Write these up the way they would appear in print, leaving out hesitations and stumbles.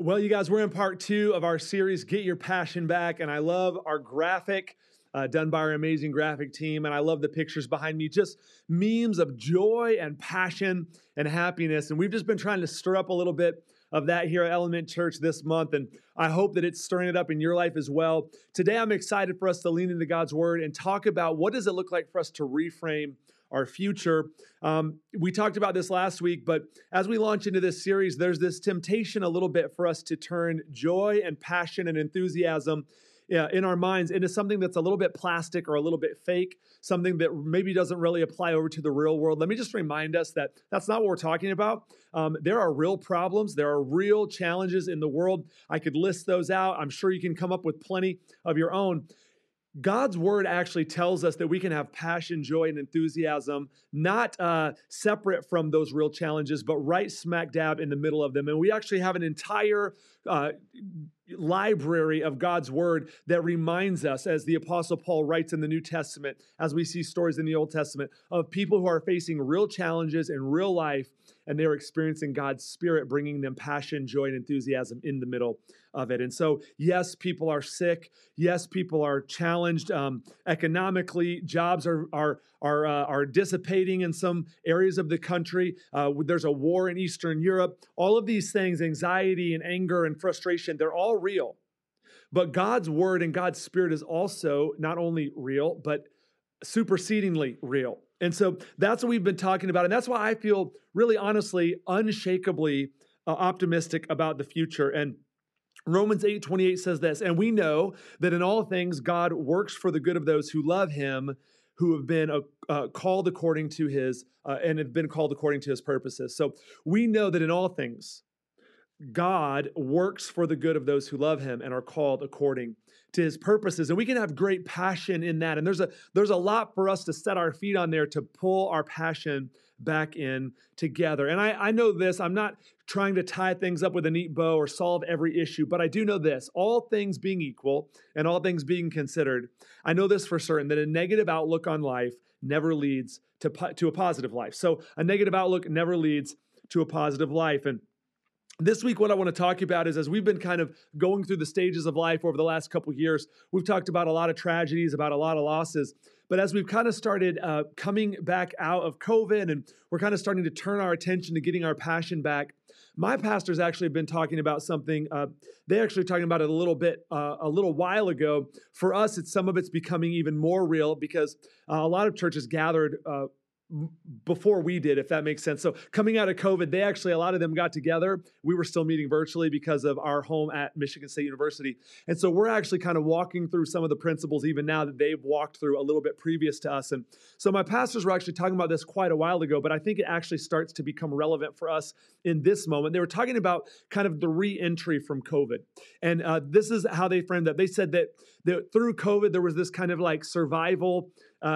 Well, you guys, we're in part 2 of our series, Get Your Passion Back. And I love our graphic done by our amazing graphic team. And I love the pictures behind me, just memes of joy and passion and happiness. And we've just been trying to stir up a little bit of that here at Element Church this month. And I hope that it's stirring it up in your life as well. Today, I'm excited for us to lean into God's word and talk about what does it look like for us to reframe our future. We talked about this last week, but as we launch into this series, there's this temptation a little bit for us to turn joy and passion and enthusiasm in our minds into something that's a little bit plastic or a little bit fake, something that maybe doesn't really apply over to the real world. Let me just remind us that that's not what we're talking about. There are real problems. There are real challenges in the world. I could list those out. I'm sure you can come up with plenty of your own. God's word actually tells us that we can have passion, joy, and enthusiasm, not separate from those real challenges, but right smack dab in the middle of them. And we actually have an entire library of God's word that reminds us, as the Apostle Paul writes in the New Testament, as we see stories in the Old Testament, of people who are facing real challenges in real life, and they're experiencing God's Spirit bringing them passion, joy, and enthusiasm in the middle of it. And so, yes, people are sick. Yes, people are challenged economically. Jobs are dissipating in some areas of the country. There's a war in Eastern Europe. All of these things, anxiety and anger and frustration, they're all real. But God's word and God's Spirit is also not only real, but supersedingly real. And so that's what we've been talking about. And that's why I feel really honestly, unshakably optimistic about the future. And Romans 8:28 says this, and we know that in all things God works for the good of those who love him, who have been called according to his, and have been called according to his purposes. So we know that in all things, God works for the good of those who love him and are called according to his purposes. And we can have great passion in that. And there's a lot for us to set our feet on there to pull our passion back in together. And I know this, I'm not trying to tie things up with a neat bow or solve every issue, but I do know this, all things being equal and all things being considered, I know this for certain, that a negative outlook on life never leads to a positive life. So a negative outlook never leads to a positive life. And this week, what I want to talk about is, as we've been kind of going through the stages of life over the last couple of years, we've talked about a lot of tragedies, about a lot of losses. But as we've kind of started coming back out of COVID, and we're kind of starting to turn our attention to getting our passion back, my pastors actually have been talking about something. They actually talking about it a little while ago. For us, some of it's becoming even more real because a lot of churches gathered before we did, if that makes sense. So coming out of COVID, a lot of them got together. We were still meeting virtually because of our home at Michigan State University. And so we're actually kind of walking through some of the principles even now that they've walked through a little bit previous to us. And so my pastors were actually talking about this quite a while ago, but I think it actually starts to become relevant for us in this moment. They were talking about kind of the re-entry from COVID. And this is how they framed that. They said that through COVID, there was this kind of like survival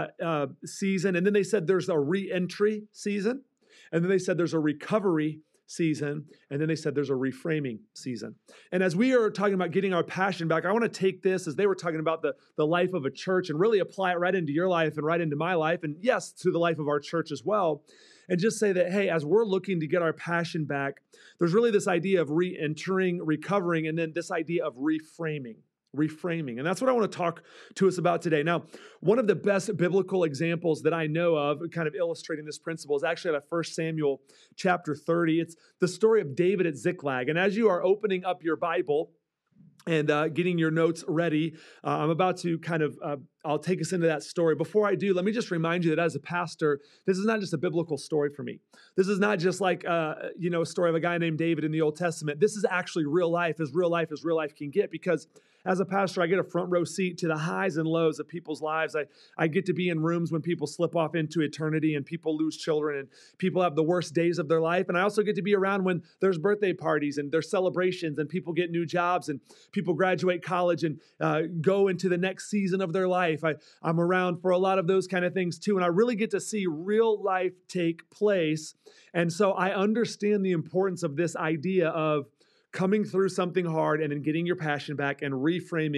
season. And then they said there's a re-entry season. And then they said there's a recovery season. And then they said there's a reframing season. And as we are talking about getting our passion back, I want to take this as they were talking about the life of a church and really apply it right into your life and right into my life. And yes, to the life of our church as well. And just say that, hey, as we're looking to get our passion back, there's really this idea of re-entering, recovering, and then this idea of reframing. And that's what I want to talk to us about today. Now, one of the best biblical examples that I know of, kind of illustrating this principle, is actually out of 1 Samuel chapter 30. It's the story of David at Ziklag. And as you are opening up your Bible and getting your notes ready, I'm about to kind of, I'll take us into that story. Before I do, let me just remind you that as a pastor, this is not just a biblical story for me. This is not just like, a story of a guy named David in the Old Testament. This is actually real life as real life can get, because as a pastor, I get a front row seat to the highs and lows of people's lives. I get to be in rooms when people slip off into eternity and people lose children and people have the worst days of their life. And I also get to be around when there's birthday parties and there's celebrations and people get new jobs and people graduate college and go into the next season of their life. I'm around for a lot of those kind of things too. And I really get to see real life take place. And so I understand the importance of this idea of coming through something hard and then getting your passion back and reframing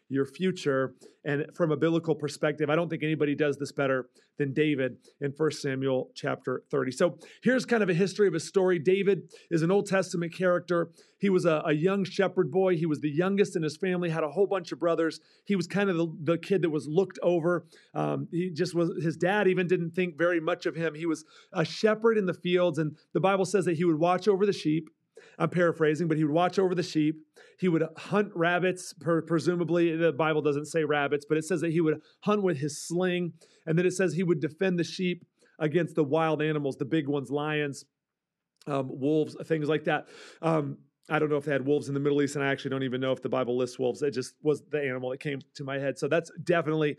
your future. And from a biblical perspective, I don't think anybody does this better than David in 1 Samuel chapter 30. So here's kind of a history of his story. David is an Old Testament character. He was a young shepherd boy. He was the youngest in his family, had a whole bunch of brothers. He was kind of the kid that was looked over. He just was, his dad even didn't think very much of him. He was a shepherd in the fields, and the Bible says that he would watch over the sheep. I'm paraphrasing, but he would watch over the sheep. He would hunt rabbits, presumably. The Bible doesn't say rabbits, but it says that he would hunt with his sling. And then it says he would defend the sheep against the wild animals, the big ones, lions, wolves, things like that. I don't know if they had wolves in the Middle East, and I actually don't even know if the Bible lists wolves. It just was the animal that came to my head. So that's definitely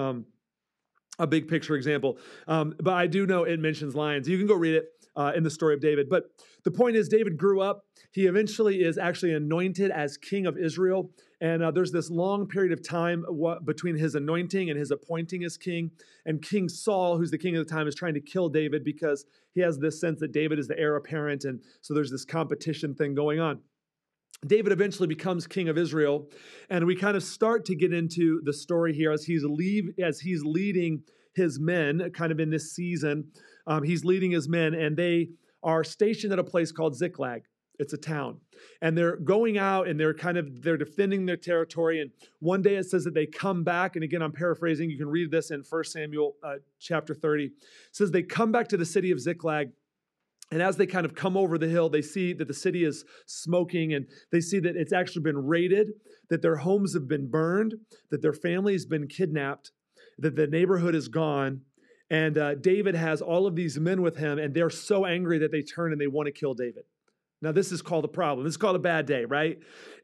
a big picture example. But I do know it mentions lions. You can go read it in the story of David. But the point is, David grew up. He eventually is actually anointed as king of Israel. And there's this long period of time between his anointing and his appointing as king. And King Saul, who's the king of the time, is trying to kill David because he has this sense that David is the heir apparent. And so there's this competition thing going on. David eventually becomes king of Israel, and we kind of start to get into the story here as he's leading his men kind of in this season. He's leading his men, and they are stationed at a place called Ziklag. It's a town, and they're going out and they're defending their territory. And one day it says that they come back, and again, I'm paraphrasing. You can read this in 1 Samuel chapter 30. It says they come back to the city of Ziklag. And as they kind of come over the hill, they see that the city is smoking, and they see that it's actually been raided, that their homes have been burned, that their family has been kidnapped, that the neighborhood is gone. And David has all of these men with him, and they're so angry that they turn and they want to kill David. Now, this is called a problem. This is called a bad day, right?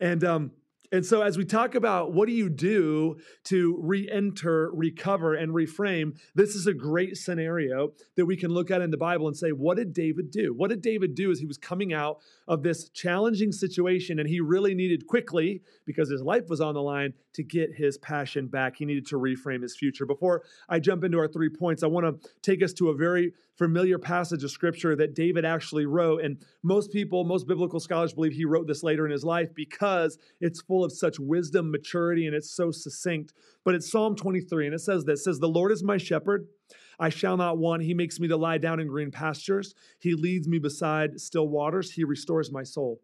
And so as we talk about what do you do to re-enter, recover, and reframe, this is a great scenario that we can look at in the Bible and say, what did David do? What did David do as he was coming out of this challenging situation, and he really needed quickly, because his life was on the line, to get his passion back. He needed to reframe his future. Before I jump into our 3 points, I want to take us to a very familiar passage of scripture that David actually wrote. And most biblical scholars believe he wrote this later in his life because it's full of such wisdom, maturity, and it's so succinct. But it's Psalm 23, and it says this, it says, "The Lord is my shepherd. I shall not want. He makes me to lie down in green pastures. He leads me beside still waters. He restores my soul.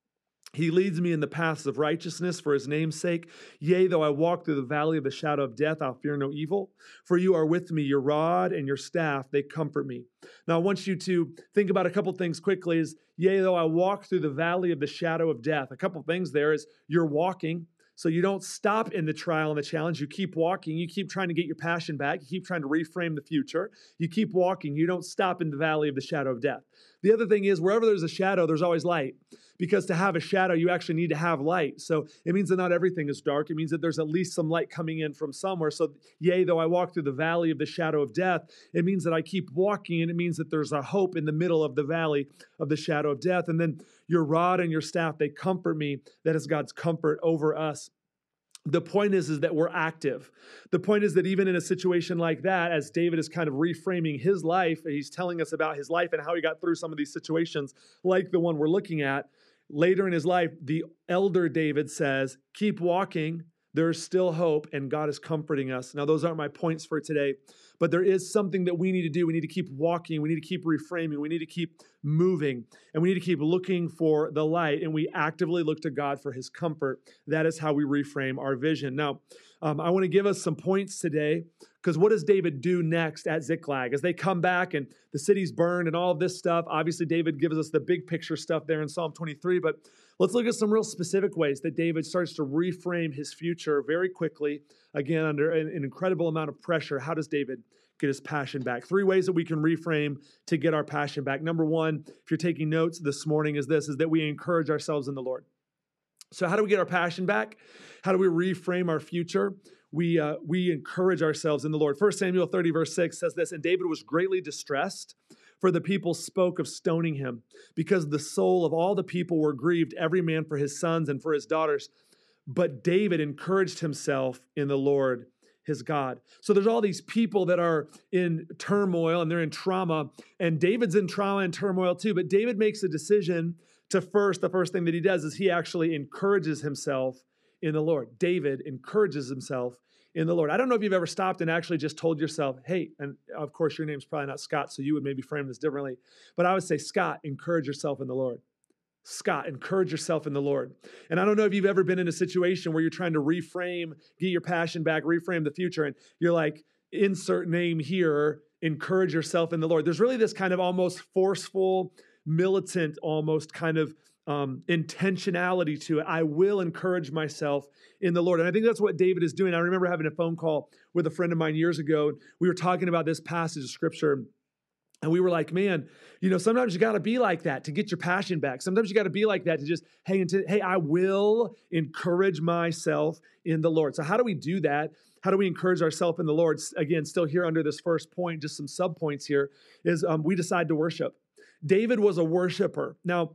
He leads me in the paths of righteousness for his name's sake. Yea, though I walk through the valley of the shadow of death, I'll fear no evil. For you are with me, your rod and your staff, they comfort me." Now, I want you to think about a couple things quickly. Is, yea, though I walk through the valley of the shadow of death. A couple things there is you're walking. So you don't stop in the trial and the challenge. You keep walking. You keep trying to get your passion back. You keep trying to reframe the future. You keep walking. You don't stop in the valley of the shadow of death. The other thing is, wherever there's a shadow, there's always light. Because to have a shadow, you actually need to have light. So it means that not everything is dark. It means that there's at least some light coming in from somewhere. So, yea, though I walk through the valley of the shadow of death, it means that I keep walking, and it means that there's a hope in the middle of the valley of the shadow of death. And then your rod and your staff, they comfort me. That is God's comfort over us. The point is that we're active. The point is that even in a situation like that, as David is kind of reframing his life, he's telling us about his life and how he got through some of these situations like the one we're looking at. Later in his life, the elder David says, keep walking. There's still hope, and God is comforting us. Now, those aren't my points for today, but there is something that we need to do. We need to keep walking. We need to keep reframing. We need to keep moving, and we need to keep looking for the light, and we actively look to God for his comfort. That is how we reframe our vision. Now, I want to give us some points today, because what does David do next at Ziklag? As they come back and the city's burned and all of this stuff, obviously David gives us the big picture stuff there in Psalm 23, but let's look at some real specific ways that David starts to reframe his future very quickly, again, under an incredible amount of pressure. How does David get his passion back? 3 ways that we can reframe to get our passion back. Number 1, if you're taking notes this morning, is that we encourage ourselves in the Lord. So how do we get our passion back? How do we reframe our future? We encourage ourselves in the Lord. 1 Samuel 30, verse 6 says this, "And David was greatly distressed, for the people spoke of stoning him, because the soul of all the people were grieved, every man for his sons and for his daughters. But David encouraged himself in the Lord, his God." So there's all these people that are in turmoil and they're in trauma, and David's in trauma and turmoil too, but David makes a decision the first thing that he does is he actually encourages himself in the Lord. David encourages himself in the Lord. I don't know if you've ever stopped and actually just told yourself, hey, and of course your name's probably not Scott, so you would maybe frame this differently, but I would say, Scott, encourage yourself in the Lord. Scott, encourage yourself in the Lord. And I don't know if you've ever been in a situation where you're trying to reframe, get your passion back, reframe the future, and you're like, insert name here, encourage yourself in the Lord. There's really this kind of almost forceful, militant, almost kind of intentionality to it. I will encourage myself in the Lord. And I think that's what David is doing. I remember having a phone call with a friend of mine years ago. We were talking about this passage of scripture. And we were like, man, sometimes you got to be like that to get your passion back. Sometimes you got to be like that to just, hey, I will encourage myself in the Lord. So how do we do that? How do we encourage ourselves in the Lord? Again, still here under this first point, just some subpoints here, is we decide to worship. David was a worshiper. Now,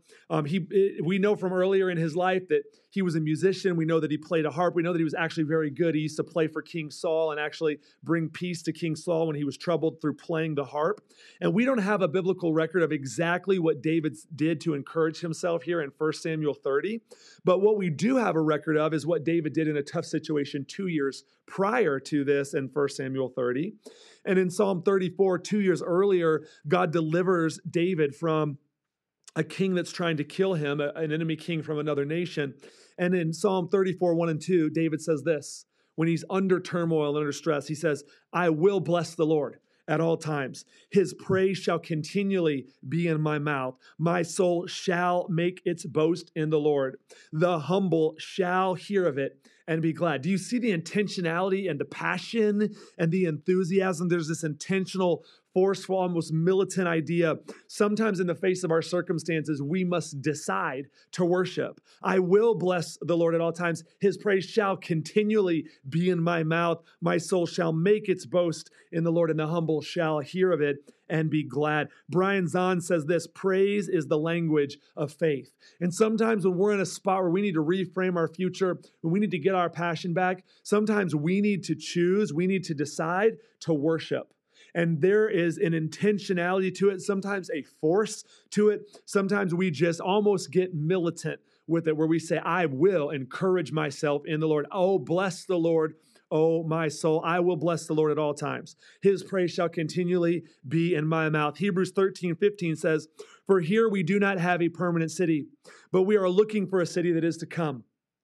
we know from earlier in his life that he was a musician. We know that he played a harp. We know that he was actually very good. He used to play for King Saul and actually bring peace to King Saul when he was troubled through playing the harp. And we don't have a biblical record of exactly what David did to encourage himself here in 1 Samuel 30. But what we do have a record of is what David did in a tough situation 2 years prior to this in 1 Samuel 30. And in Psalm 34, 2 years earlier, God delivers David from a king that's trying to kill him, an enemy king from another nation. And in Psalm 34, 1 and 2, David says this, when he's under turmoil and under stress, he says, I will bless the Lord at all times. His praise shall continually be in my mouth. My soul shall make its boast in the Lord. The humble shall hear of it and be glad. Do you see the intentionality and the passion and the enthusiasm? There's this intentional, forceful, almost militant idea. Sometimes in the face of our circumstances, we must decide to worship. I will bless the Lord at all times. His praise shall continually be in my mouth. My soul shall make its boast in the Lord, and the humble shall hear of it and be glad. Brian Zahn says this, praise is the language of faith. And sometimes when we're in a spot where we need to reframe our future, when we need to get our passion back, sometimes we need to choose, we need to decide to worship. And there is an intentionality to it, sometimes a force to it. Sometimes we just almost get militant with it, where we say, I will encourage myself in the Lord. Oh, bless the Lord, oh, my soul. I will bless the Lord at all times. His praise shall continually be in my mouth. Hebrews 13:15 says, for here we do not have a permanent city, but we are looking for a city that is to come.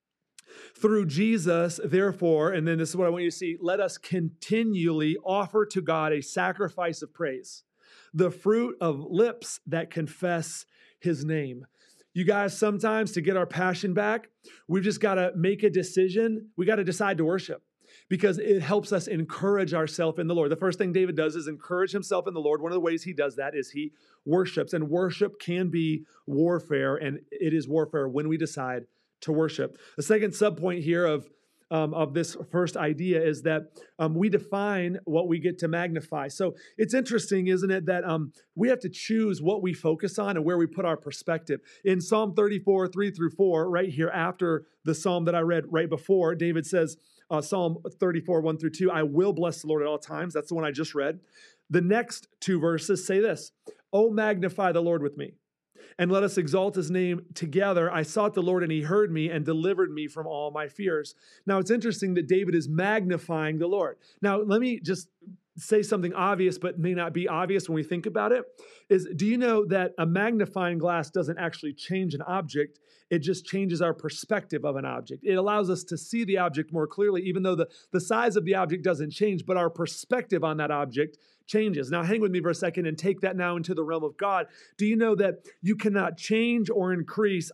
Through Jesus, therefore, and then this is what I want you to see, let us continually offer to God a sacrifice of praise, the fruit of lips that confess his name. You guys, sometimes to get our passion back, we've just got to make a decision. We got to decide to worship because it helps us encourage ourselves in the Lord. The first thing David does is encourage himself in the Lord. One of the ways he does that is he worships, and worship can be warfare, and it is warfare when we decide to worship. The second subpoint here of this first idea is that we define what we get to magnify. So it's interesting, isn't it, that we have to choose what we focus on and where we put our perspective. In Psalm 34, 3-4, right here after the psalm that I read right before, David says, Psalm 34, 1-2, I will bless the Lord at all times. That's the one I just read. The next two verses say this, oh, magnify the Lord with me, and let us exalt his name together. I sought the Lord, and he heard me and delivered me from all my fears. Now, it's interesting that David is magnifying the Lord. Now, let me just say something obvious, but may not be obvious when we think about it, is do you know that a magnifying glass doesn't actually change an object? It just changes our perspective of an object. It allows us to see the object more clearly, even though the size of the object doesn't change, but our perspective on that object changes. Now, hang with me for a second and take that now into the realm of God. Do you know that you cannot change or increase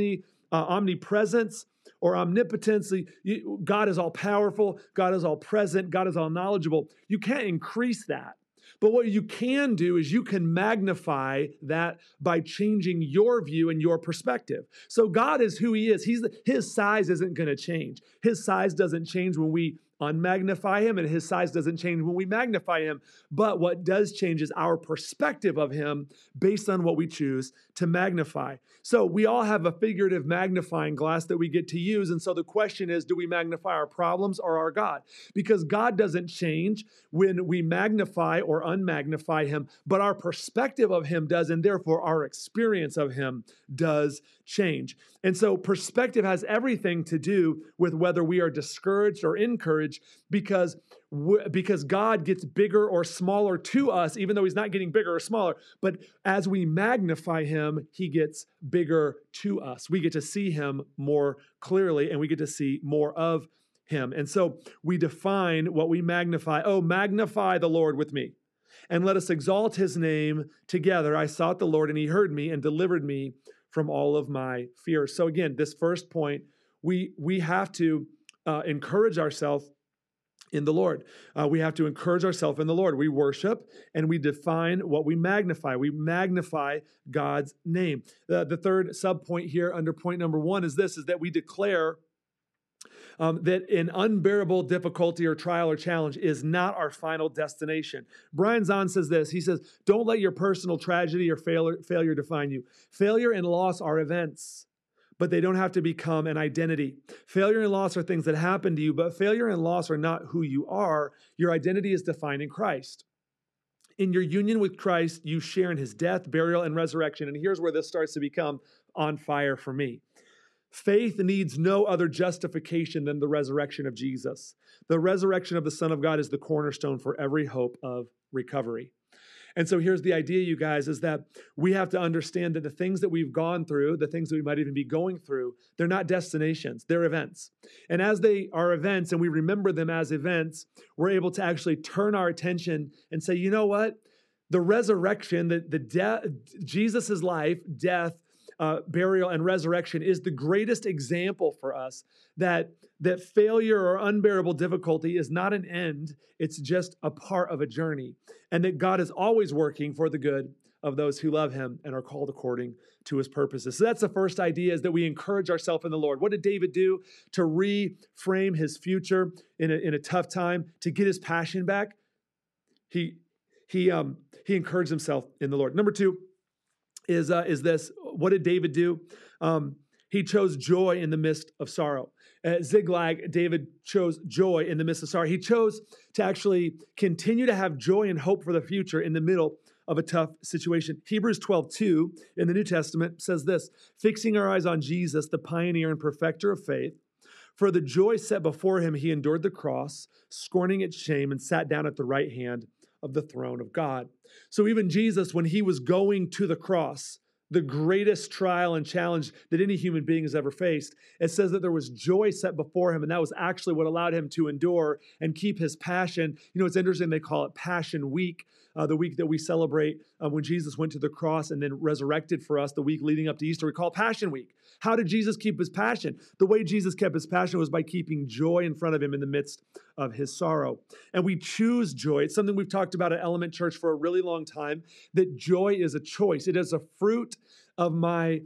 omnipresence or omnipotence? God is all powerful. God is all present. God is all knowledgeable. You can't increase that. But what you can do is you can magnify that by changing your view and your perspective. So God is who he is. His size isn't going to change. His size doesn't change when we unmagnify him, and his size doesn't change when we magnify him. But what does change is our perspective of him based on what we choose to magnify. So we all have a figurative magnifying glass that we get to use. And so the question is, do we magnify our problems or our God? Because God doesn't change when we magnify or unmagnify him, but our perspective of him does, and therefore our experience of him does change. And so perspective has everything to do with whether we are discouraged or encouraged, because God gets bigger or smaller to us, even though he's not getting bigger or smaller. But as we magnify him, he gets bigger to us. We get to see him more clearly, and we get to see more of him. And so we define what we magnify. Oh, magnify the Lord with me, and let us exalt his name together. I sought the Lord, and he heard me and delivered me from all of my fears. So again, this first point, we have to encourage ourselves in the Lord. We have to encourage ourselves in the Lord. We worship and we define what we magnify. We magnify God's name. The third subpoint here under point number 1 is this, is that we declare that an unbearable difficulty or trial or challenge is not our final destination. Brian Zahn says this. He says, don't let your personal tragedy or failure define you. Failure and loss are events, but they don't have to become an identity. Failure and loss are things that happen to you, but failure and loss are not who you are. Your identity is defined in Christ. In your union with Christ, you share in his death, burial, and resurrection. And here's where this starts to become on fire for me. Faith needs no other justification than the resurrection of Jesus. The resurrection of the Son of God is the cornerstone for every hope of recovery. And so here's the idea, you guys, is that we have to understand that the things that we've gone through, the things that we might even be going through, they're not destinations, they're events. And as they are events and we remember them as events, we're able to actually turn our attention and say, you know what? The resurrection, the death, Jesus' life, death, burial, and resurrection is the greatest example for us that failure or unbearable difficulty is not an end, it's just a part of a journey, and that God is always working for the good of those who love him and are called according to his purposes. So that's the first idea, is that we encourage ourselves in the Lord. What did David do to reframe his future in a tough time, to get his passion back? He encouraged himself in the Lord. Number 2 is this. What did David do? He chose joy in the midst of sorrow. At Ziklag, David chose joy in the midst of sorrow. He chose to actually continue to have joy and hope for the future in the middle of a tough situation. Hebrews 12:2 in the New Testament says this, fixing our eyes on Jesus, the pioneer and perfecter of faith, for the joy set before him, he endured the cross, scorning its shame, and sat down at the right hand of the throne of God. So even Jesus, when he was going to the cross, the greatest trial and challenge that any human being has ever faced, it says that there was joy set before him, and that was actually what allowed him to endure and keep his passion. You know, it's interesting, they call it Passion Week, the week that we celebrate when Jesus went to the cross and then resurrected for us, the week leading up to Easter. We call it Passion Week. How did Jesus keep his passion? The way Jesus kept his passion was by keeping joy in front of him in the midst of his sorrow. And we choose joy. It's something we've talked about at Element Church for a really long time, that joy is a choice. It is a fruit of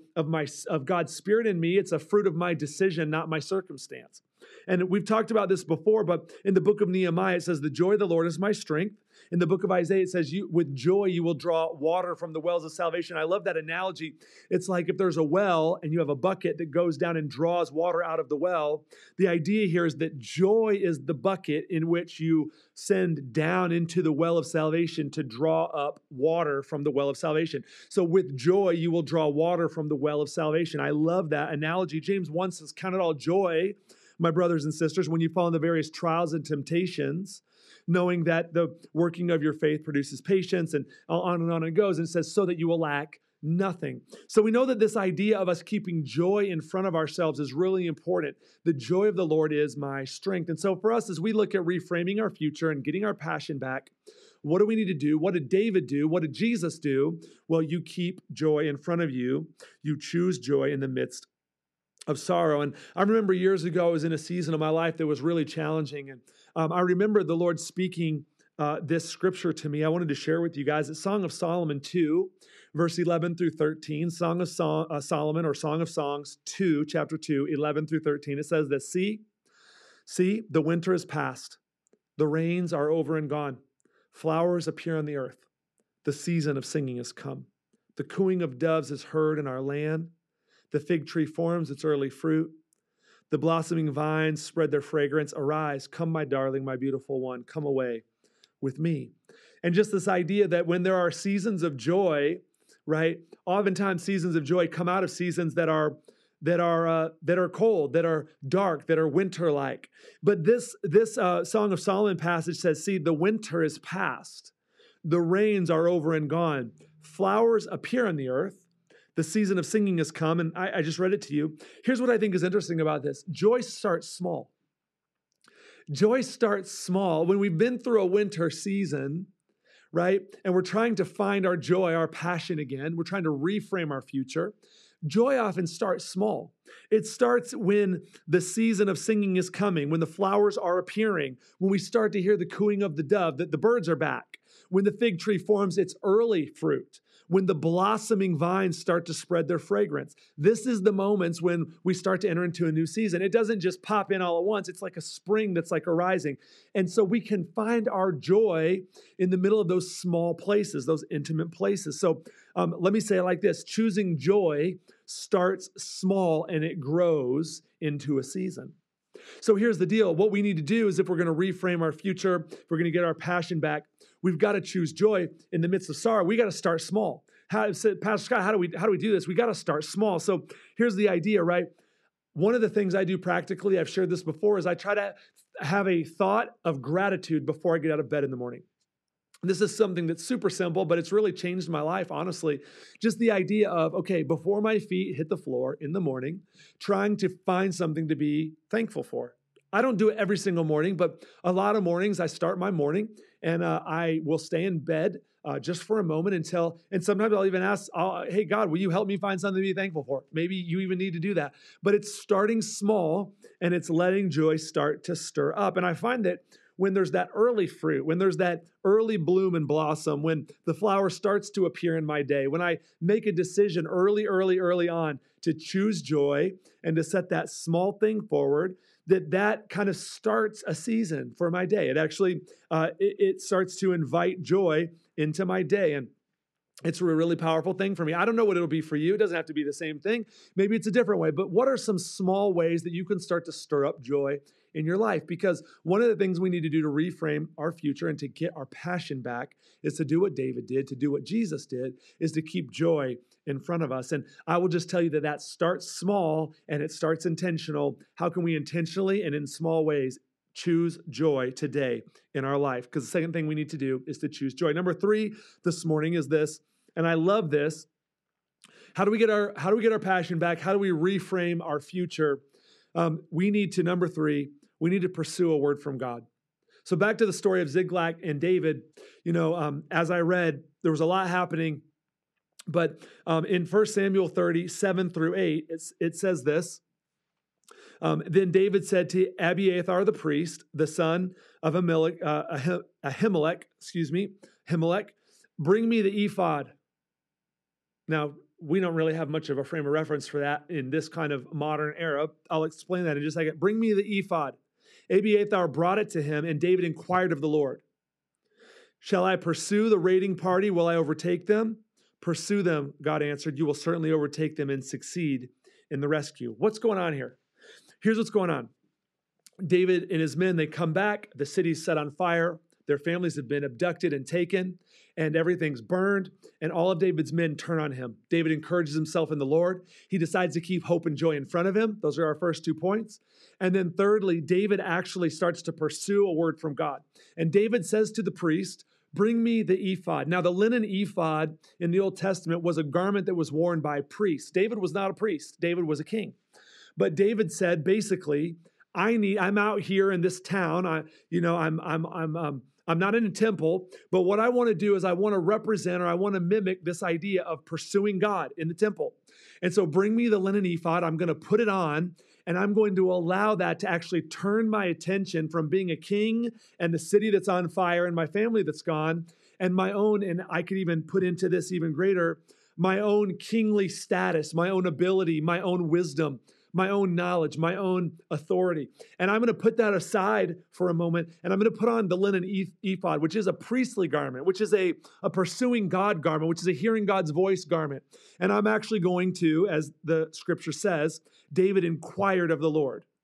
God's Spirit in me. It's a fruit of my decision, not my circumstance. And we've talked about this before, but in the book of Nehemiah, it says, the joy of the Lord is my strength. In the book of Isaiah, it says, with joy you will draw water from the wells of salvation. I love that analogy. It's like if there's a well and you have a bucket that goes down and draws water out of the well. The idea here is that joy is the bucket in which you send down into the well of salvation to draw up water from the well of salvation. So with joy, you will draw water from the well of salvation. I love that analogy. James 1 says, count it all joy, my brothers and sisters, when you fall into various trials and temptations, knowing that the working of your faith produces patience, and on it goes. And it says, so that you will lack nothing. So we know that this idea of us keeping joy in front of ourselves is really important. The joy of the Lord is my strength. And so for us, as we look at reframing our future and getting our passion back, what do we need to do? What did David do? What did Jesus do? Well, you keep joy in front of you. You choose joy in the midst of sorrow. And I remember years ago, I was in a season of my life that was really challenging. And I remember the Lord speaking this scripture to me. I wanted to share with you guys. It's Song of Solomon 2, verse 11 through 13. Song of Solomon, or Song of Songs 2, chapter 2, 11 through 13. It says this, see, the winter is past. The rains are over and gone. Flowers appear on the earth. The season of singing has come. The cooing of doves is heard in our land. The fig tree forms its early fruit. The blossoming vines spread their fragrance. Arise, come, my darling, my beautiful one, come away with me. And just this idea that when there are seasons of joy, right? Oftentimes seasons of joy come out of seasons that are cold, that are dark, that are winter-like. But this Song of Solomon passage says, see, the winter is past. The rains are over and gone. Flowers appear on the earth. The season of singing has come. And I just read it to you. Here's what I think is interesting about this. Joy starts small. Joy starts small. When we've been through a winter season, right? And we're trying to find our joy, our passion again. We're trying to reframe our future. Joy often starts small. It starts when the season of singing is coming, when the flowers are appearing, when we start to hear the cooing of the dove, that the birds are back, when the fig tree forms its early fruit, when the blossoming vines start to spread their fragrance. This is the moments when we start to enter into a new season. It doesn't just pop in all at once. It's like a spring that's like arising. And so we can find our joy in the middle of those small places, those intimate places. So let me say it like this. Choosing joy starts small and it grows into a season. So here's the deal. What we need to do is if we're going to reframe our future, if we're going to get our passion back, we've got to choose joy in the midst of sorrow. We got to start small. Pastor Scott, how do we do this? We got to start small. So here's the idea, right? One of the things I do practically, I've shared this before, is I try to have a thought of gratitude before I get out of bed in the morning. This is something that's super simple, but it's really changed my life, honestly. Just the idea of, okay, before my feet hit the floor in the morning, trying to find something to be thankful for. I don't do it every single morning, but a lot of mornings I start my morning and I will stay in bed just for a moment and sometimes I'll even ask, hey, God, will you help me find something to be thankful for? Maybe you even need to do that. But it's starting small and it's letting joy start to stir up. And I find that when there's that early fruit, when there's that early bloom and blossom, when the flower starts to appear in my day, when I make a decision early on to choose joy and to set that small thing forward, that kind of starts a season for my day. It actually, it starts to invite joy into my day. And it's a really powerful thing for me. I don't know what it'll be for you. It doesn't have to be the same thing. Maybe it's a different way. But what are some small ways that you can start to stir up joy in your life? Because one of the things we need to do to reframe our future and to get our passion back is to do what David did, to do what Jesus did, is to keep joy in front of us. And I will just tell you that starts small and it starts intentional. How can we intentionally and in small ways choose joy today in our life? Because the second thing we need to do is to choose joy. Number 3 this morning is this, and I love this. How do we get our passion back? How do we reframe our future? We need to, number 3, we need to pursue a word from God. So back to the story of Ziklag and David, as I read, there was a lot happening. But in 1 Samuel 30, 7 through 8, it says this. Then David said to Abiathar the priest, the son of Ahimelech, bring me the ephod. Now, we don't really have much of a frame of reference for that in this kind of modern era. I'll explain that in just a second. Bring me the ephod. Abiathar brought it to him, and David inquired of the Lord, shall I pursue the raiding party? Will I overtake them? Pursue them, God answered. You will certainly overtake them and succeed in the rescue. What's going on here? Here's what's going on. David and his men, they come back. The city's set on fire. Their families have been abducted and taken, and everything's burned. And all of David's men turn on him. David encourages himself in the Lord. He decides to keep hope and joy in front of him. Those are our first 2 points. And then thirdly, David actually starts to pursue a word from God. And David says to the priest, bring me the ephod. Now, the linen ephod in the Old Testament was a garment that was worn by priests. David was not a priest. David was a king. But David said, basically, I'm out here in this town. I'm not in a temple, but what I want to do is I want to represent, or I want to mimic this idea of pursuing God in the temple. And so bring me the linen ephod. I'm going to put it on, and I'm going to allow that to actually turn my attention from being a king and the city that's on fire and my family that's gone and my own, and I could even put into this even greater, my own kingly status, my own ability, my own wisdom, my own knowledge, my own authority. And I'm going to put that aside for a moment, and I'm going to put on the linen ephod, which is a priestly garment, which is a pursuing God garment, which is a hearing God's voice garment. And I'm actually going to, as the scripture says, David inquired of the Lord.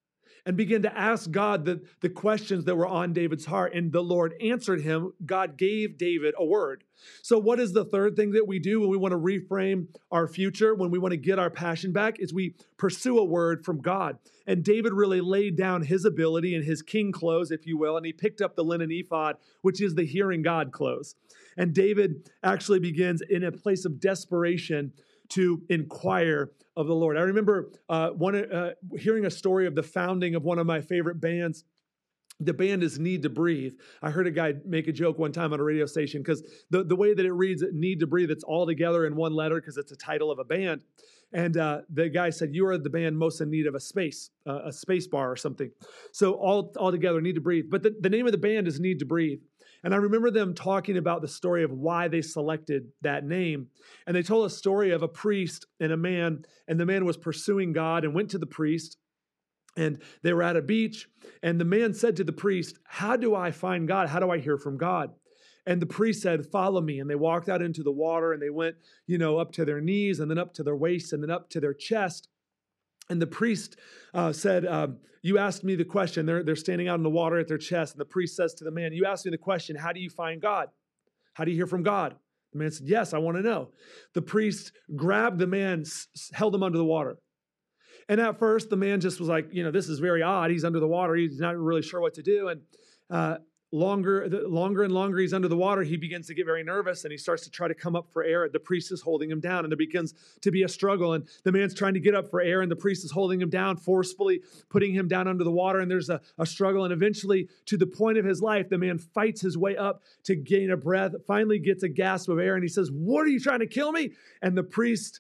and began to ask God the questions that were on David's heart. And the Lord answered him. God gave David a word. So what is the third thing that we do when we want to reframe our future, when we want to get our passion back, is we pursue a word from God. And David really laid down his ability and his king clothes, if you will, and he picked up the linen ephod, which is the hearing God clothes. And David actually begins in a place of desperation to inquire of the Lord. I remember hearing a story of the founding of one of my favorite bands. The band is Need to Breathe. I heard a guy make a joke one time on a radio station because the way that it reads, Need to Breathe, it's all together in one letter because it's a title of a band. And the guy said, you are the band most in need of a space bar or something. So all together, Need to Breathe. But the name of the band is Need to Breathe. And I remember them talking about the story of why they selected that name. And they told a story of a priest and a man, and the man was pursuing God and went to the priest. And they were at a beach, and the man said to the priest, how do I find God? How do I hear from God? And the priest said, follow me. And they walked out into the water, and they went, up to their knees, and then up to their waist, and then up to their chest. And the priest said, you asked me the question. They're standing out in the water at their chest. And the priest says to the man, you asked me the question, how do you find God? How do you hear from God? The man said, yes, I want to know. The priest grabbed the man, held him under the water. And at first, the man just was like, this is very odd. He's under the water. He's not really sure what to do. And longer and longer he's under the water, he begins to get very nervous, and he starts to try to come up for air. The priest is holding him down, and there begins to be a struggle. And the man's trying to get up for air, and the priest is holding him down, forcefully putting him down under the water. And there's a struggle. And eventually, to the point of his life, the man fights his way up to gain a breath, finally gets a gasp of air, and he says, what are you trying to kill me? And the priest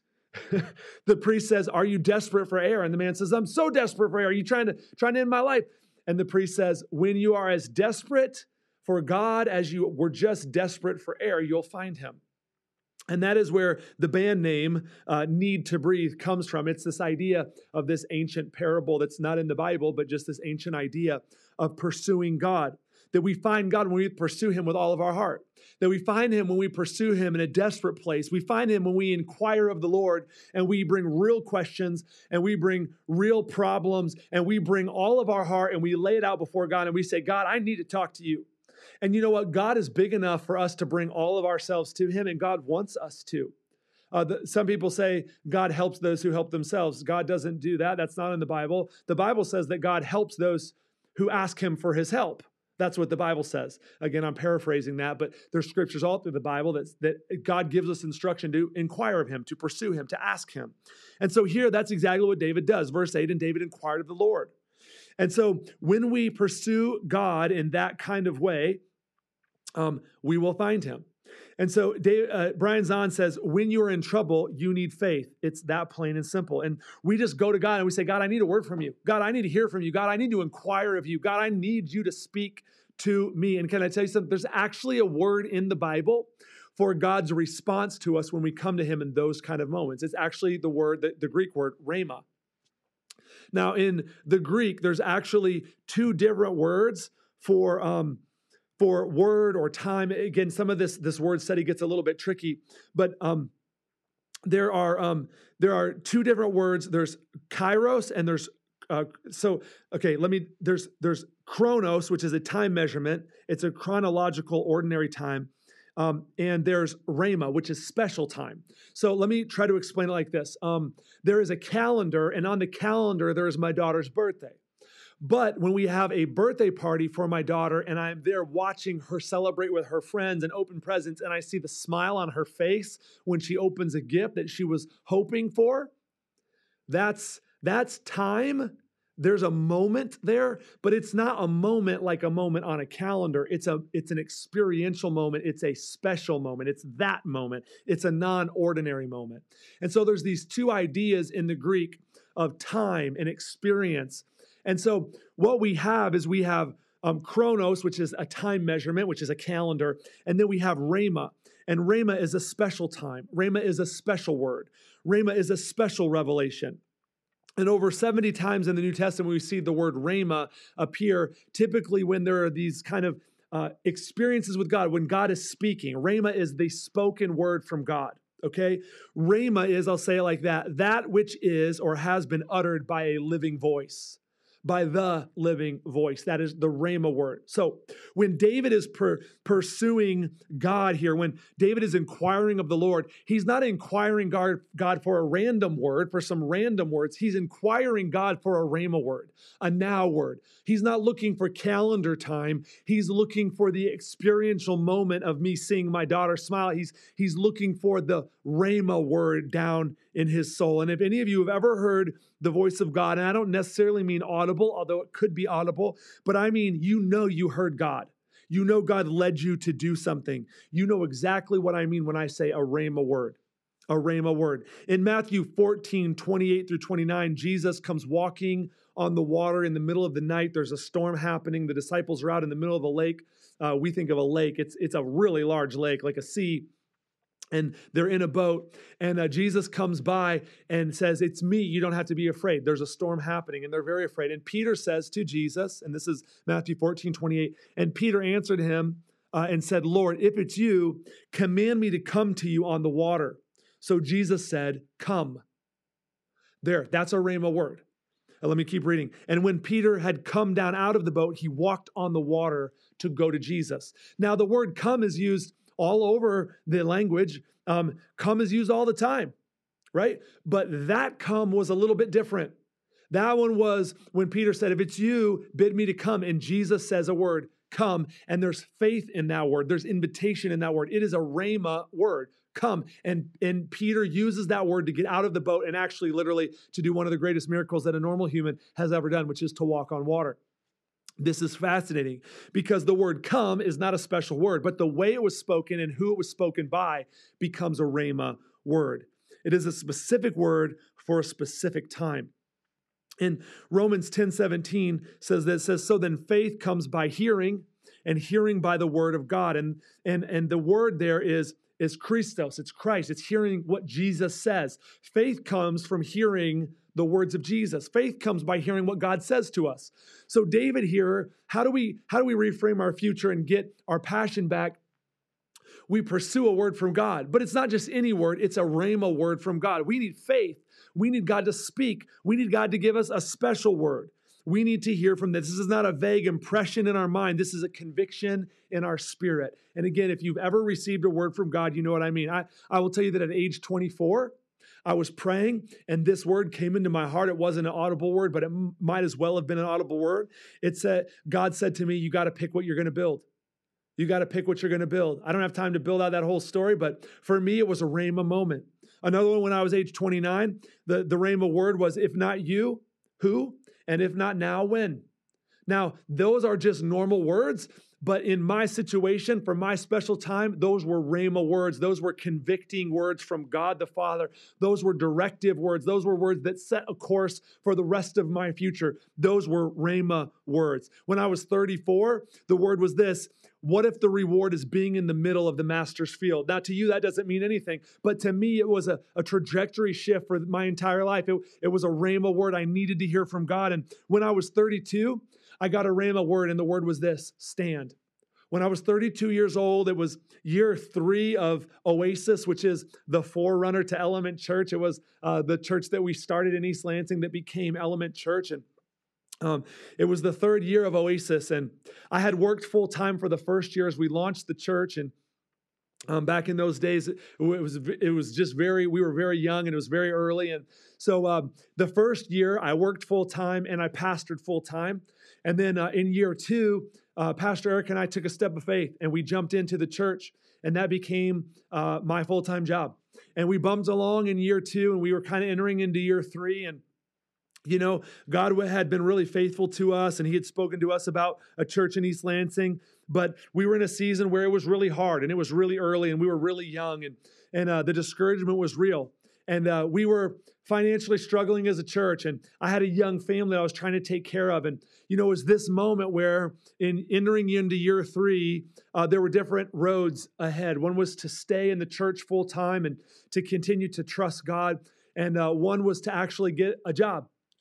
says, are you desperate for air? And the man says, I'm so desperate for air. Are you trying to end my life? And the priest says, when you are as desperate for God as you were just desperate for air, you'll find him. And that is where the band name, Need to Breathe, comes from. It's this idea of this ancient parable that's not in the Bible, but just this ancient idea of pursuing God. That we find God when we pursue him with all of our heart. That we find him when we pursue him in a desperate place. We find him when we inquire of the Lord and we bring real questions and we bring real problems and we bring all of our heart and we lay it out before God and we say, God, I need to talk to you. And you know what? God is big enough for us to bring all of ourselves to him, and God wants us to. Some people say God helps those who help themselves. God doesn't do that. That's not in the Bible. The Bible says that God helps those who ask him for his help. That's what the Bible says. Again, I'm paraphrasing that, but there's scriptures all through the Bible that God gives us instruction to inquire of him, to pursue him, to ask him. And so here, that's exactly what David does. Verse 8, and David inquired of the Lord. And so when we pursue God in that kind of way, we will find him. And so Brian Zahn says, when you are in trouble, you need faith. It's that plain and simple. And we just go to God and we say, God, I need a word from you. God, I need to hear from you. God, I need to inquire of you. God, I need you to speak to me. And can I tell you something? There's actually a word in the Bible for God's response to us when we come to him in those kind of moments. It's actually the word, the Greek word, rhema. Now, in the Greek, there's actually two different words for word or time. Again, some of this word study gets a little bit tricky, but there are two different words. There's kairos and there's there's chronos, which is a time measurement. It's a chronological ordinary time. And there's rhema, which is special time. So let me try to explain it like this. There is a calendar, and on the calendar, there is my daughter's birthday. But when we have a birthday party for my daughter and I'm there watching her celebrate with her friends and open presents, and I see the smile on her face when she opens a gift that she was hoping for, that's time. There's a moment there, but it's not a moment like a moment on a calendar. It's an experiential moment. It's a special moment. It's that moment. It's a non-ordinary moment. And so there's these two ideas in the Greek of time and experience. And so what we have is we have chronos, which is a time measurement, which is a calendar. And then we have rhema. And rhema is a special time. Rhema is a special word. Rhema is a special revelation. And over 70 times in the New Testament, we see the word rhema appear typically when there are these kind of experiences with God, when God is speaking. Rhema is the spoken word from God, okay? Rhema is, I'll say it like that which is or has been uttered by a living voice. by the living voice. That is the Rhema word. So when David is pursuing God here, when David is inquiring of the Lord, he's not inquiring God for a random word, for some random words. He's inquiring God for a Rhema word, a now word. He's not looking for calendar time. He's looking for the experiential moment of me seeing my daughter smile. He's looking for the Rhema word down in his soul. And if any of you have ever heard the voice of God, and I don't necessarily mean audible, although it could be audible, but I mean, you heard God. You know God led you to do something. You know exactly what I mean when I say a Rhema word. A Rhema word. In Matthew 14, 28 through 29, Jesus comes walking on the water in the middle of the night. There's a storm happening. The disciples are out in the middle of a lake. We think of a lake. It's a really large lake, like a sea. And they're in a boat, and Jesus comes by and says, "It's me. You don't have to be afraid. There's a storm happening." And they're very afraid. And Peter says to Jesus, and this is Matthew 14, 28, and Peter answered him and said, "Lord, if it's you, command me to come to you on the water." So Jesus said, "Come." There, that's a Rhema word. Let me keep reading. And when Peter had come down out of the boat, he walked on the water to go to Jesus. Now, the word come is used all over the language. Come is used all the time, right? But that come was a little bit different. That one was when Peter said, "If it's you, bid me to come." And Jesus says a word, "Come." And there's faith in that word. There's invitation in that word. It is a Rhema word, come. And Peter uses that word to get out of the boat and actually literally to do one of the greatest miracles that a normal human has ever done, which is to walk on water. This is fascinating because the word come is not a special word, but the way it was spoken and who it was spoken by becomes a Rhema word. It is a specific word for a specific time. In Romans 10:17 says, "So then faith comes by hearing, and hearing by the word of God." And the word there is Christos, it's Christ. It's hearing what Jesus says. Faith comes from hearing the words of Jesus. Faith comes by hearing what God says to us. So David here, how do we reframe our future and get our passion back? We pursue a word from God, but it's not just any word, it's a Rhema word from God. We need faith. We need God to speak. We need God to give us a special word. We need to hear from this. This is not a vague impression in our mind. This is a conviction in our spirit. And again, if you've ever received a word from God, you know what I mean. I will tell you that at age 24, I was praying and this word came into my heart. It wasn't an audible word, but it might as well have been an audible word. It said, God said to me, "You got to pick what you're going to build. You got to pick what you're going to build." I don't have time to build out that whole story, but for me, it was a Rhema moment. Another one when I was age 29, the Rhema word was, "If not you, who? And if not now, when?" Now, those are just normal words, but in my situation, for my special time, those were Rhema words. Those were convicting words from God the Father. Those were directive words. Those were words that set a course for the rest of my future. Those were Rhema words. When I was 34, the word was this: "What if the reward is being in the middle of the master's field?" Now, to you, that doesn't mean anything, but to me, it was a trajectory shift for my entire life. It was a Rhema word I needed to hear from God. And when I was 32, I got a Rhema word, and the word was this: stand. When I was 32 years old, it was year 3 of Oasis, which is the forerunner to Element Church. It was the church that we started in East Lansing that became Element Church. And it was the 3rd year of Oasis. And I had worked full time for the first year as we launched the church. And back in those days, it was just we were very young and it was very early. And so the first year I worked full time and I pastored full time. And then in year 2, Pastor Eric and I took a step of faith and we jumped into the church, and that became my full-time job. And we bumped along in year 2 and we were kind of entering into year 3. And you know, God had been really faithful to us, and he had spoken to us about a church in East Lansing, but we were in a season where it was really hard and it was really early and we were really young, and the discouragement was real. And we were financially struggling as a church, and I had a young family I was trying to take care of. And, you know, it was this moment where in entering into year 3, there were different roads ahead. One was to stay in the church full time and to continue to trust God. And one was to actually get a job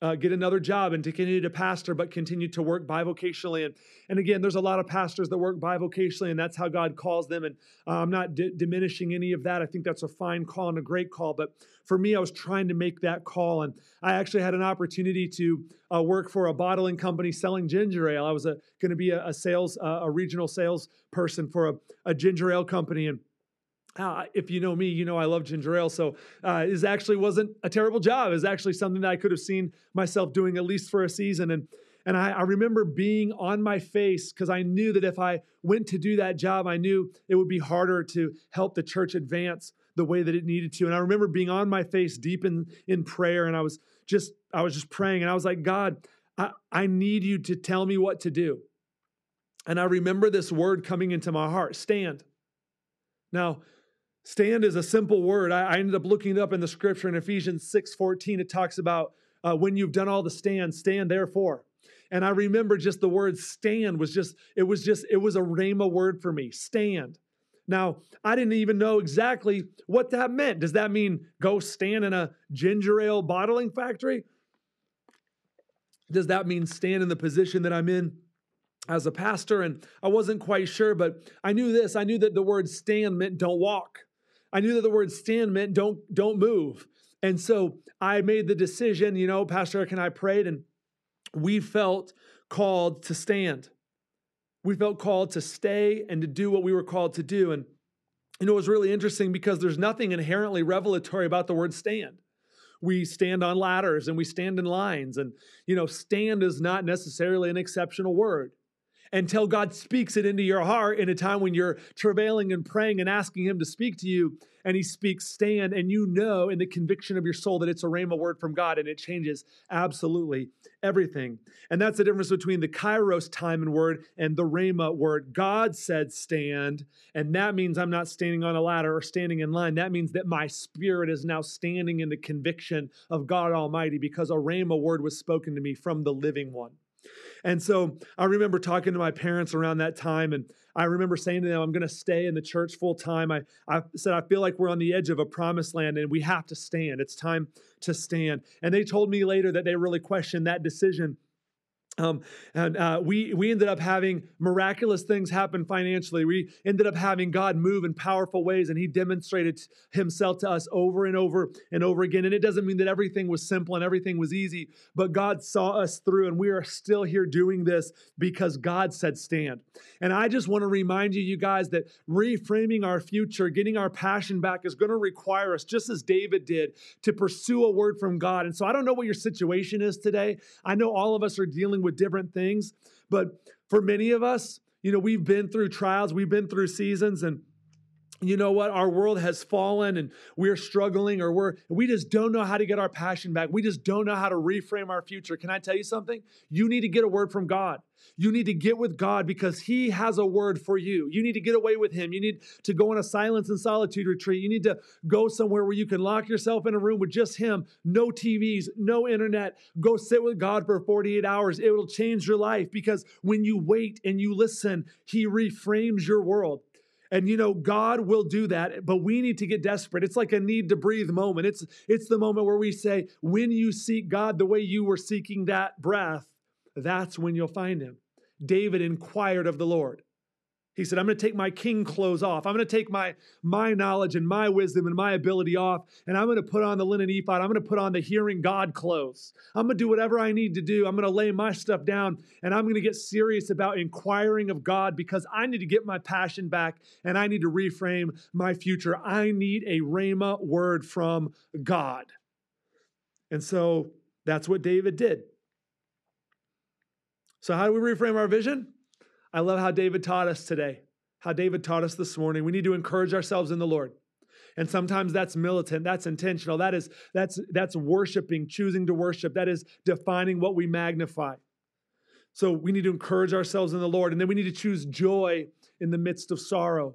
get another job and to continue to pastor, but continue to work bivocationally. And again, there's a lot of pastors that work bivocationally, and that's how God calls them. And I'm not diminishing any of that. I think that's a fine call and a great call. But for me, I was trying to make that call. And I actually had an opportunity to work for a bottling company selling ginger ale. I was going to be a regional sales person for a ginger ale company. And if you know me, you know I love ginger ale. So it actually wasn't a terrible job. It was actually something that I could have seen myself doing at least for a season. And I remember being on my face because I knew that if I went to do that job, I knew it would be harder to help the church advance the way that it needed to. And I remember being on my face deep in prayer. And I was just praying. And I was like, God, I need you to tell me what to do. And I remember this word coming into my heart, stand. Now, stand is a simple word. I ended up looking it up in the scripture in Ephesians 6:14. It talks about when you've done all the stand therefore. And I remember just the word stand was it was a rhema word for me, stand. Now, I didn't even know exactly what that meant. Does that mean go stand in a ginger ale bottling factory? Does that mean stand in the position that I'm in as a pastor? And I wasn't quite sure, but I knew this. I knew that the word stand meant don't walk. I knew that the word stand meant don't move. And so I made the decision, Pastor Eric and I prayed, and we felt called to stand. We felt called to stay and to do what we were called to do. And it was really interesting because there's nothing inherently revelatory about the word stand. We stand on ladders and we stand in lines. And, stand is not necessarily an exceptional word until God speaks it into your heart in a time when you're travailing and praying and asking him to speak to you, and he speaks stand, and in the conviction of your soul that it's a rhema word from God, and it changes absolutely everything. And that's the difference between the kairos time and word and the rhema word. God said stand, and that means I'm not standing on a ladder or standing in line. That means that my spirit is now standing in the conviction of God Almighty because a rhema word was spoken to me from the living one. And so I remember talking to my parents around that time, and I remember saying to them, I'm going to stay in the church full time. I said, I feel like we're on the edge of a promised land and we have to stand. It's time to stand. And they told me later that they really questioned that decision. We ended up having miraculous things happen financially. We ended up having God move in powerful ways, and he demonstrated himself to us over and over and over again. And it doesn't mean that everything was simple and everything was easy, but God saw us through, and we are still here doing this because God said stand. And I just want to remind you guys, that reframing our future, getting our passion back is going to require us, just as David did, to pursue a word from God. And so I don't know what your situation is today. I know all of us are dealing with different things, but for many of us, we've been through trials, we've been through seasons, and you know what? Our world has fallen and we're struggling, or we just don't know how to get our passion back. We just don't know how to reframe our future. Can I tell you something? You need to get a word from God. You need to get with God because he has a word for you. You need to get away with him. You need to go on a silence and solitude retreat. You need to go somewhere where you can lock yourself in a room with just him. No TVs, no internet. Go sit with God for 48 hours. It will change your life because when you wait and you listen, he reframes your world. And God will do that, but we need to get desperate. It's like a need to breathe moment. It's the moment where we say, when you seek God the way you were seeking that breath, that's when you'll find him. David inquired of the Lord. He said, I'm going to take my king clothes off. I'm going to take my knowledge and my wisdom and my ability off, and I'm going to put on the linen ephod. I'm going to put on the hearing God clothes. I'm going to do whatever I need to do. I'm going to lay my stuff down, and I'm going to get serious about inquiring of God because I need to get my passion back, and I need to reframe my future. I need a rhema word from God. And so that's what David did. So how do we reframe our vision? I love how David taught us today, how David taught us this morning. We need to encourage ourselves in the Lord. And sometimes that's militant, that's intentional, that's worshiping, choosing to worship, that is defining what we magnify. So we need to encourage ourselves in the Lord, and then we need to choose joy in the midst of sorrow.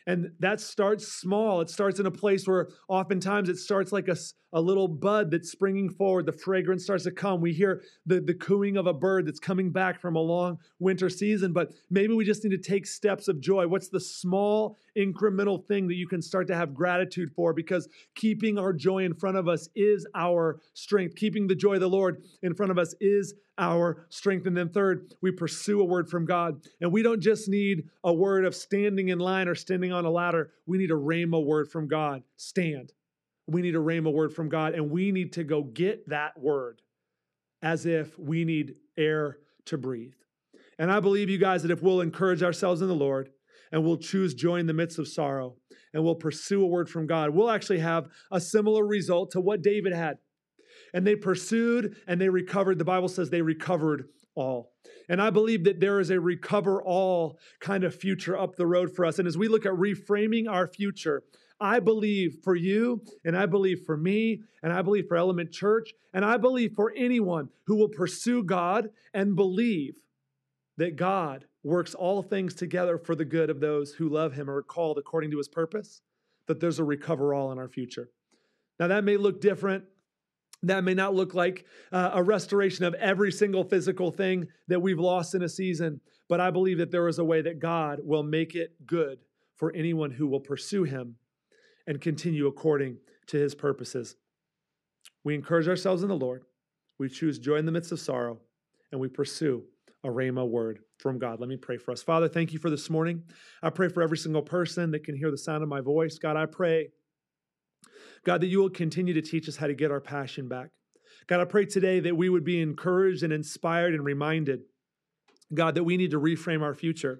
And that starts small. It starts in a place where oftentimes it starts like a little bud that's springing forward. The fragrance starts to come. We hear the cooing of a bird that's coming back from a long winter season, but maybe we just need to take steps of joy. What's the small incremental thing that you can start to have gratitude for? Because keeping our joy in front of us is our strength. Keeping the joy of the Lord in front of us is our strength. And then third, we pursue a word from God. And we don't just need a word of standing in line or standing on a ladder. We need a rhema word from God. Stand. We need a rhema word from God, and we need to go get that word as if we need air to breathe. And I believe, you guys, that if we'll encourage ourselves in the Lord and we'll choose joy in the midst of sorrow and we'll pursue a word from God, we'll actually have a similar result to what David had. And they pursued and they recovered. The Bible says they recovered all. And I believe that there is a recover all kind of future up the road for us. And as we look at reframing our future, I believe for you, and I believe for me, and I believe for Element Church, and I believe for anyone who will pursue God and believe that God works all things together for the good of those who love him or are called according to his purpose, that there's a recover all in our future. Now that may look different. That may not look like a restoration of every single physical thing that we've lost in a season, but I believe that there is a way that God will make it good for anyone who will pursue him and continue according to his purposes. We encourage ourselves in the Lord. We choose joy in the midst of sorrow, and we pursue a rhema word from God. Let me pray for us. Father, thank you for this morning. I pray for every single person that can hear the sound of my voice. God, I pray, God, that you will continue to teach us how to get our passion back. God, I pray today that we would be encouraged and inspired and reminded, God, that we need to reframe our future.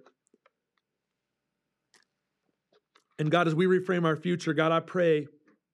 And God, as we reframe our future, God, I pray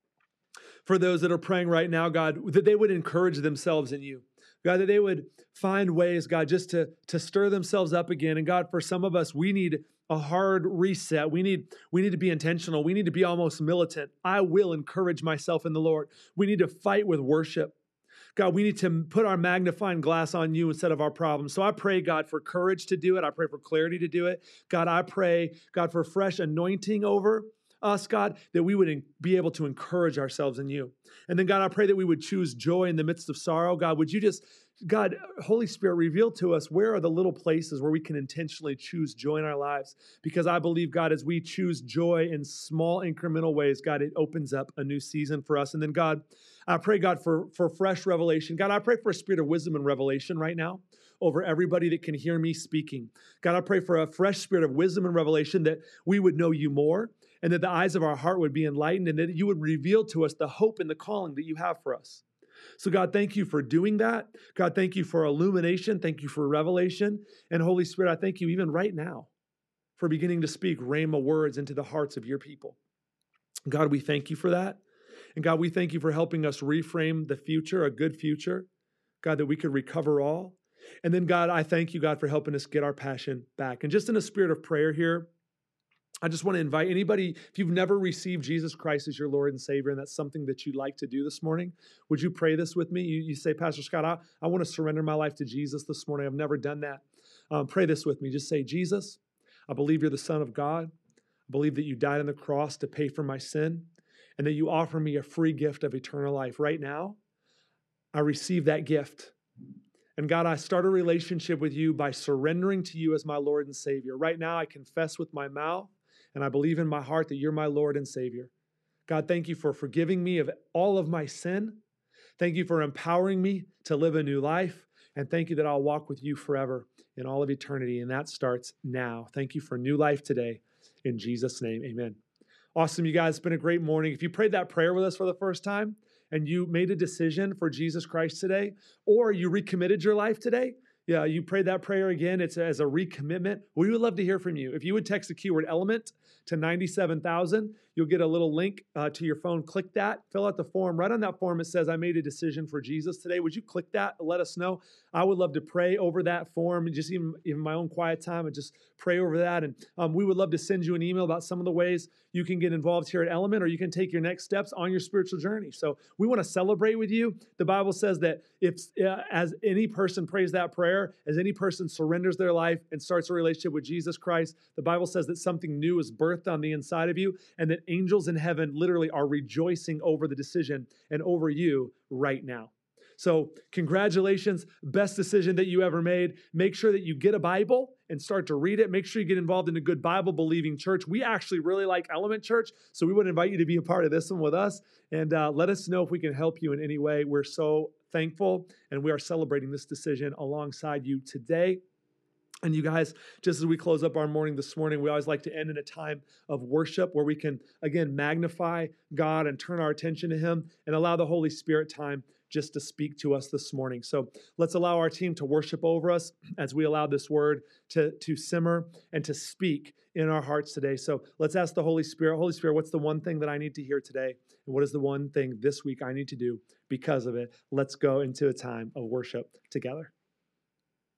for those that are praying right now, God, that they would encourage themselves in you. God, that they would find ways, God, just to stir themselves up again. And God, for some of us, we need a hard reset. We need to be intentional. We need to be almost militant. I will encourage myself in the Lord. We need to fight with worship. God, we need to put our magnifying glass on you instead of our problems. So I pray, God, for courage to do it. I pray for clarity to do it. God, I pray, God, for fresh anointing over us, God, that we would be able to encourage ourselves in you. And then, God, I pray that we would choose joy in the midst of sorrow. God, would you just, God, Holy Spirit, reveal to us where are the little places where we can intentionally choose joy in our lives? Because I believe, God, as we choose joy in small incremental ways, God, it opens up a new season for us. And then, God, I pray, God, for fresh revelation. God, I pray for a spirit of wisdom and revelation right now over everybody that can hear me speaking. God, I pray for a fresh spirit of wisdom and revelation that we would know you more and that the eyes of our heart would be enlightened and that you would reveal to us the hope and the calling that you have for us. So God, thank you for doing that. God, thank you for illumination. Thank you for revelation. And Holy Spirit, I thank you even right now for beginning to speak rhema words into the hearts of your people. God, we thank you for that. And God, we thank you for helping us reframe the future, a good future. God, that we could recover all. And then God, I thank you, God, for helping us get our passion back. And just in a spirit of prayer here, I just want to invite anybody, if you've never received Jesus Christ as your Lord and Savior, and that's something that you'd like to do this morning, would you pray this with me? You say, Pastor Scott, I want to surrender my life to Jesus this morning. I've never done that. Pray this with me. Just say, Jesus, I believe you're the Son of God. I believe that you died on the cross to pay for my sin and that you offer me a free gift of eternal life. Right now, I receive that gift. And God, I start a relationship with you by surrendering to you as my Lord and Savior. Right now, I confess with my mouth and I believe in my heart that you're my Lord and Savior. God, thank you for forgiving me of all of my sin. Thank you for empowering me to live a new life. And thank you that I'll walk with you forever in all of eternity. And that starts now. Thank you for new life today. In Jesus' name, amen. Awesome, you guys. It's been a great morning. If you prayed that prayer with us for the first time and you made a decision for Jesus Christ today, or you recommitted your life today, yeah, you prayed that prayer again. It's as a recommitment. We would love to hear from you. If you would text the keyword element to 97,000, you'll get a little link to your phone. Click that, fill out the form. Right on that form, it says, I made a decision for Jesus today. Would you click that and let us know? I would love to pray over that form, and just even my own quiet time, and just pray over that. And we would love to send you an email about some of the ways you can get involved here at Element, or you can take your next steps on your spiritual journey. So we want to celebrate with you. The Bible says that if as any person prays that prayer, as any person surrenders their life and starts a relationship with Jesus Christ, the Bible says that something new is birthed on the inside of you, and that angels in heaven literally are rejoicing over the decision and over you right now. So congratulations, best decision that you ever made. Make sure that you get a Bible and start to read it. Make sure you get involved in a good Bible-believing church. We actually really like Element Church, so we would invite you to be a part of this one with us. And let us know if we can help you in any way. We're so thankful, and we are celebrating this decision alongside you today. And you guys, just as we close up our morning this morning, we always like to end in a time of worship where we can, again, magnify God and turn our attention to Him and allow the Holy Spirit time just to speak to us this morning. So let's allow our team to worship over us as we allow this word to simmer and to speak in our hearts today. So let's ask the Holy Spirit, what's the one thing that I need to hear today? And what is the one thing this week I need to do because of it? Let's go into a time of worship together.